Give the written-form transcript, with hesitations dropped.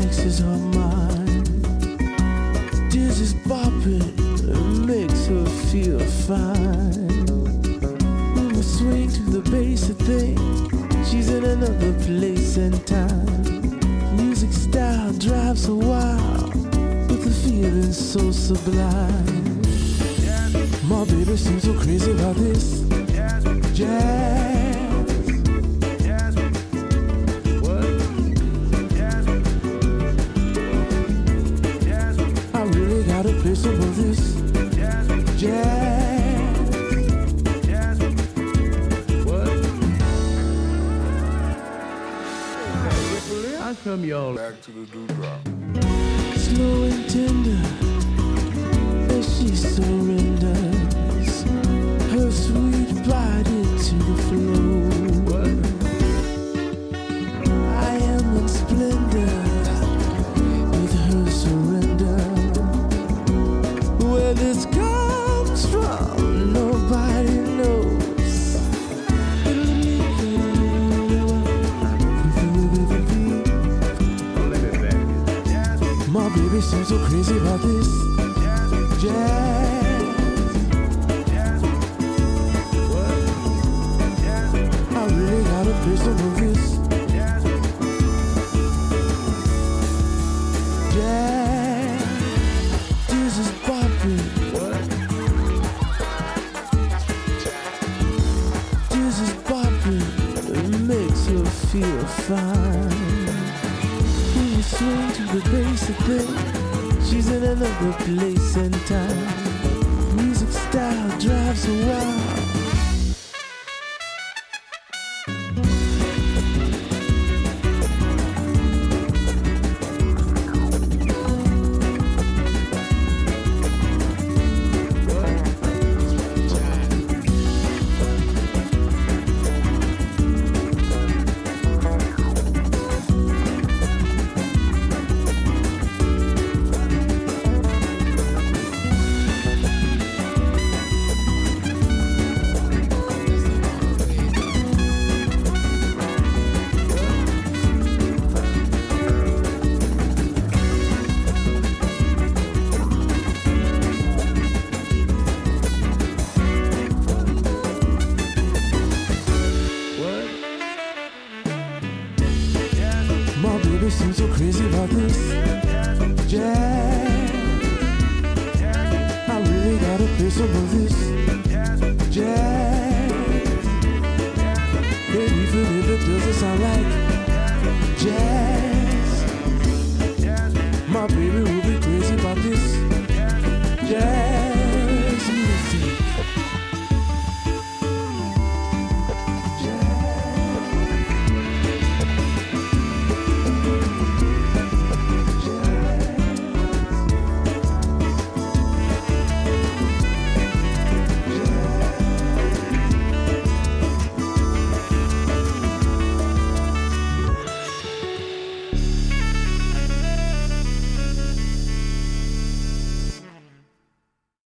relaxes her mind. Dizzy's bopping, it makes her feel fine. When we swing to the bass of thing, she's in another place and time. Music style drives her wild, with the feeling so sublime. My baby seems so crazy about this jazz. Play some of this jazz. What? How come y'all back to the dewdrop? Slow and tender as she surrenders her sweet body to the flow. What? I am in splendor with her surrender. Where this comes from, nobody knows. My baby seems so crazy about this jazz. I really gotta play some of this jazz. This is popping. This is popping. It makes her feel fine. When you swing to the basic thing, she's in another place and time. Music style drives her wild. My baby seems so crazy about this jazz. I really gotta play some of this jazz. Baby, even if it doesn't sound like jazz.